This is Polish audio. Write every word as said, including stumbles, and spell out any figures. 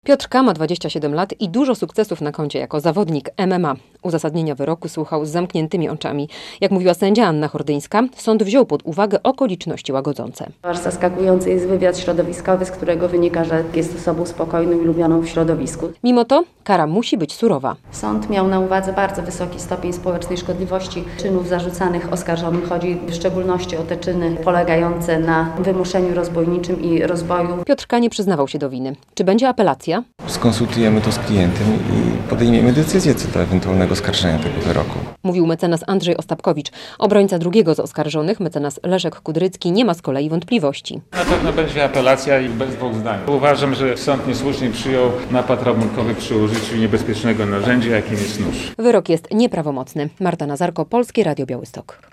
Piotr K. ma dwadzieścia siedem lat i dużo sukcesów na koncie jako zawodnik M M A. Uzasadnienia wyroku słuchał z zamkniętymi oczami. Jak mówiła sędzia Anna Hordyńska, sąd wziął pod uwagę okoliczności łagodzące. Zaskakujący jest wywiad środowiskowy, z którego wynika, że jest osobą spokojną i lubioną w środowisku. Mimo to kara musi być surowa. Sąd miał na uwadze bardzo wysoki stopień społecznej szkodliwości czynów zarzucanych oskarżonym. Chodzi w szczególności o te czyny polegające na wymuszeniu rozbójniczym i rozboju. Piotr K. nie przyznawał się do winy. Czy będzie apelacja? Skonsultujemy to z klientem i podejmiemy decyzję co do ewentualnego oskarżenia tego wyroku. Mówił mecenas Andrzej Ostapkowicz. Obrońca drugiego z oskarżonych, mecenas Leszek Kudrycki, nie ma z kolei wątpliwości. Na pewno będzie apelacja i bez dwóch zdań. Uważam, że sąd niesłusznie przyjął napad rabunkowy przy użyciu niebezpiecznego narzędzia, jakim jest nóż. Wyrok jest nieprawomocny. Marta Nazarko, Polskie Radio Białystok.